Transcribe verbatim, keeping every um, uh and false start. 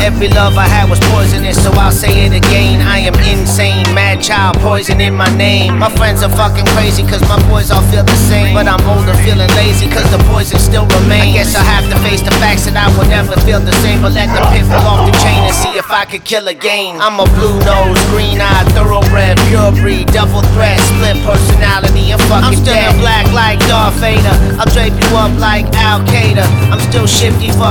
Every love I had was poisonous, so I'll say it again. I am insane, mad child, poison in my name. My friends are fucking crazy cause my boys all feel the same, but I'm older feeling lazy cause the poison still remains. I guess I'll have to face the facts that I will never feel the same, but let the pit fall off the chain and see if I could kill again. I'm a blue nose, green eye, thoroughbred, pure breed, double threat, split personality and fucking I'm still dead. In black like Darth Vader, I'll drape you up like Al Qaeda. I'm still shifty, fuck